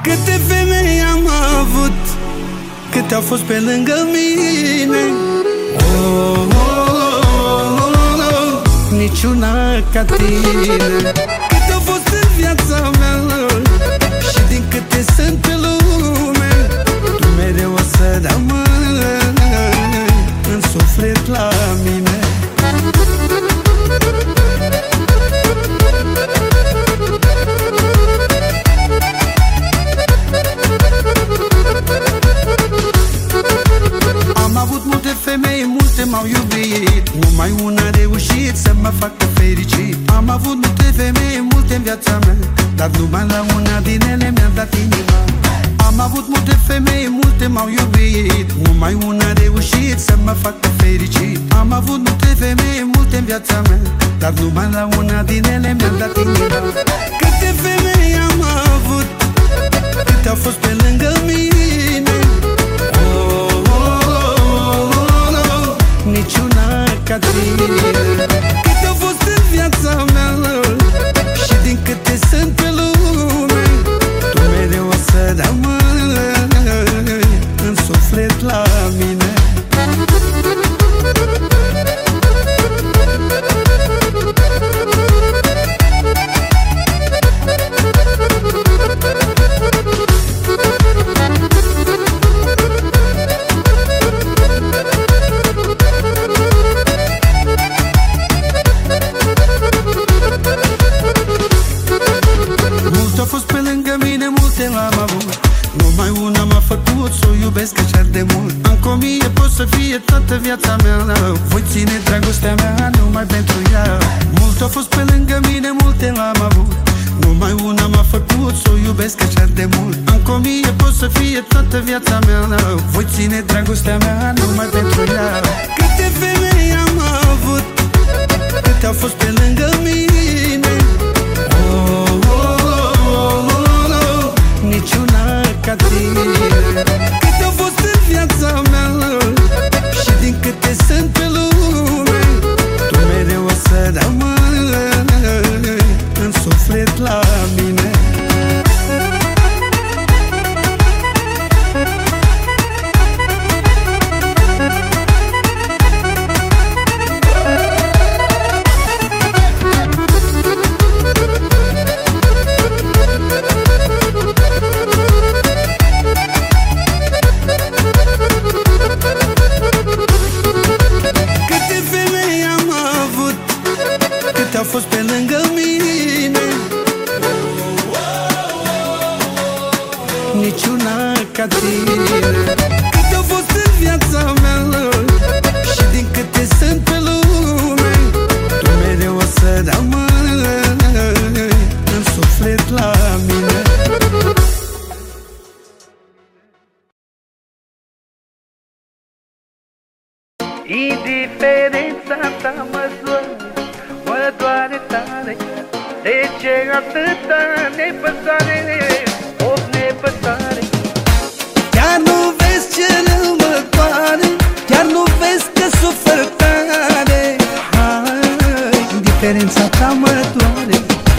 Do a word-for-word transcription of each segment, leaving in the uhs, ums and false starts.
Câte femei am avut, câte au fost pe lângă mine. Oh, oh, oh, oh, oh. Niciuna ca tine. Câte au fost în viața mea și din câte sunt pe lume, tu mereu o să rămâi în suflet la mine. Am avut multe femei, multe m-au iubit, numai una a reușit să mă facă fericit. Am avut multe femei, multe în viața mea, dar numai la una din ele mi-a dat inima. Am avut multe femei, multe m-au iubit, numai una a reușit să mă facă fericit. Am avut multe femei, multe în viața mea, dar numai la una din ele mi-a dat inima. Câte femei am avut, câte au fost pe lângă mine. Oh, oh, oh, oh, oh. Niciuna ca tine. Câte au fost în viața mea și din câte sunt pe lume, tu mereu o să rămâi în suflet la mine. L-am avut, numai una m-a făcut să o iubesc așa de mult. Încă o mie pot să fie toată viața mea, voi ține dragostea mea numai pentru ea. Mult au fost pe lângă mine, multe l-am avut, numai una m-a făcut să o iubesc așa de mult. Încă o mie pot să fie toată viața mea, voi ține dragostea mea numai pentru ea. Câte femei am avut, câte au fost pe lângă mine. Oh, oh, oh, oh. Niciuna ca tine. Câte au fost în viața mea și din câte sunt pe lume, tu mereu o să rămâi în suflet la mine. Au fost pe lângă mine. Niciuna ca tine. Câte au fost în viața mea și din câte sunt pe lume, tu mereu o să rămâi în suflet la mine. Indiferența ta mă doare, mă doare tare. De ce atâta nepăsare, o nepăsare? Chiar nu vezi ce rău mă doare, chiar nu vezi că sufăr tare. Hai, indiferența ta mă doare.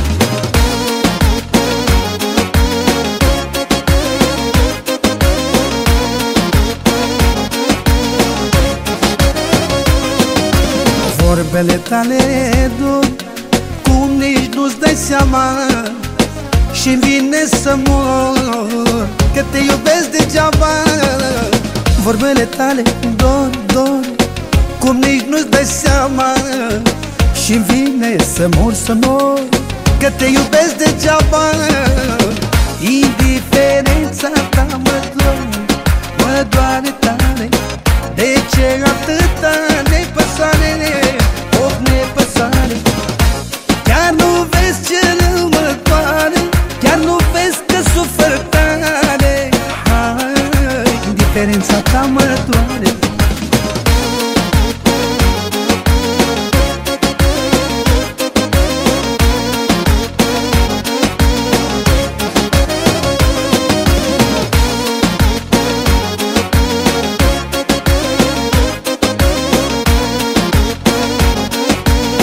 Vorbele tale dor, cum nici nu-ți dai seama, și-mi vine să mor, că te iubesc degeaba. Vorbele tale dor, dor, cum nici nu-ți dai seama, și-mi vine să mor, să mor, că te iubesc degeaba. Indiferența ta mă doare, mă doare tare. De ce atâta nepăsare, of nepăsare? Chiar nu vezi ce rău mă doare, chiar nu vezi că sufăr tare. Hai, indiferența ta mă doare.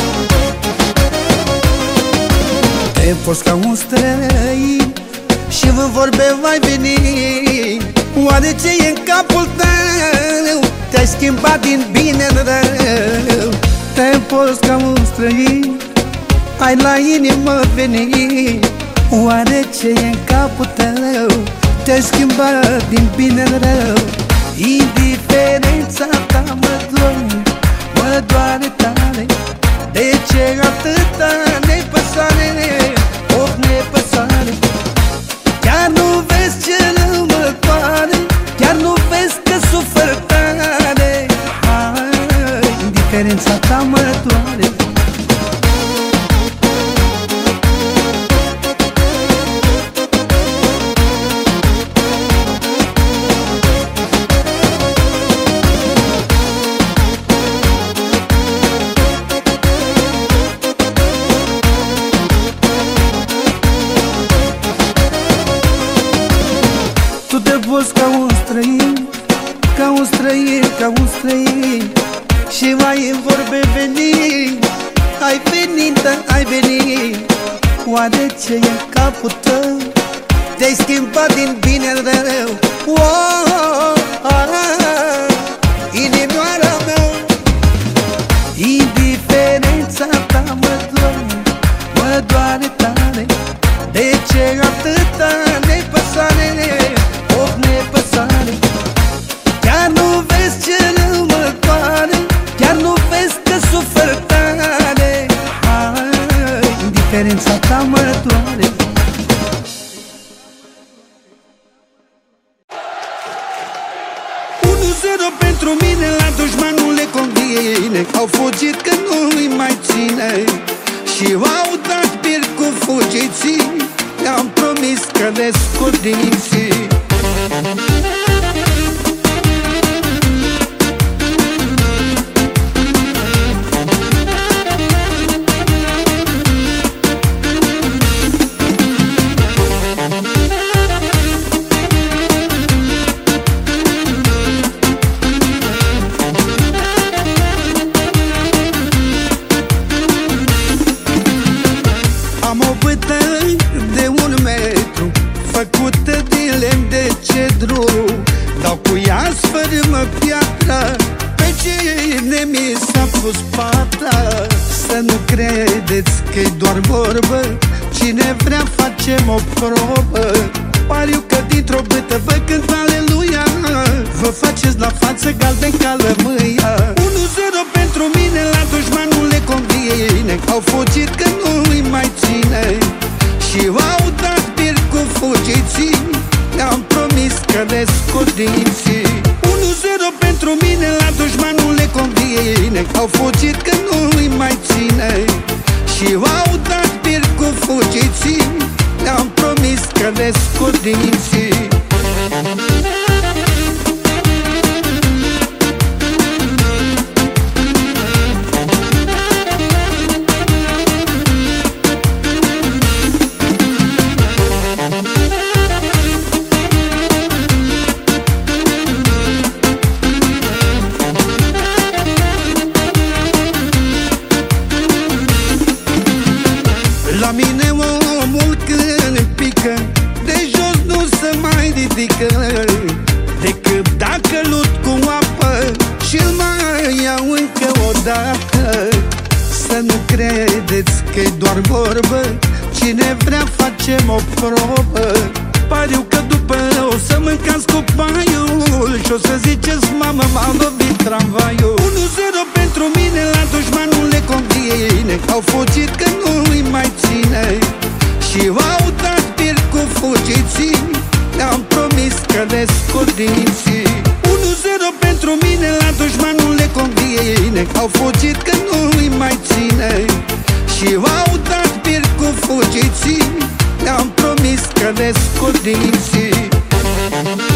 Te-ai fost ca un străin și în vorbe mai veni. Oare ce e în capul tău? Te-ai schimbat din bine în rău. Te-ai împors ca un străin, ai la inimă veni. Oare ce e în capul tău? Te-ai schimbat din bine în rău. Indiferența ta mă doare, mă doare tare. De ce atâta nepăsare, of nepăsare? Chiar nu vezi ce rău mă doare, chiar nu vezi că sufăr tare. Hai, indiferența ta mă doare. Ca un străin, ca un străin, ca un străin, și mai în vorbe veni. Ai venit, da, ai venit. Oare ce e în capul tău? Te-ai schimbat din bine în rău. Oh, ah, ah, inimioara mea. Indiferența ta mă doare, mă doare tare. De ce atâta nepăsare, of nepăsare? Chiar nu vezi ce rău mă doare, chiar nu vezi că sufăr tare. Hai, indiferența ta mă doare. unu zero pentru mine, la dușman nu le convine. Au fugit că nu-i mai ține și au dat bir cu fugiții. Le-am promis că le scot dinții. Am o bâtă de un metru, făcută din lemn de cedru. Dau cu ea sfărâmă piatra, pe cine mi s-a pus patra. Să nu credeți că-i doar vorbă, cine vrea facem o probă. Pariu că dintr-o bâtă vă cânt aleluia, vă faceți la față galben ca lămâia. unu zero pentru mine, la dușman nu le convine. Au fugit că nu-i mai ține și au dat bir cu fugiții. Le-am promis că le scot dinții. unu zero pentru mine, la dușman nu le convine. Au fugit că nu-i mai ține și au dat bir cu fugiții. Le-am promis că le scot dinții. La mine omul când pică, de jos nu se mai ridică, decât dacă lut cu apă și-l mai iau încă o dată. Să nu credeți că-i doar vorbă, cine vrea facem o probă. Pariu că după o să mâncați cu paiul și o să ziceți mamă, m-a lovit tramvaiul. unu zero pentru mine, la dușman nu le convine. Au fugit că nu-i mai ține și au dat bir cu fugiții. Le-am promis că le scot dinții. unu zero pentru mine, la dușman nu le convine. Au fugit că nu-i mai ține și au dat bir cu fugiții. Le-am promis că le scot dinții.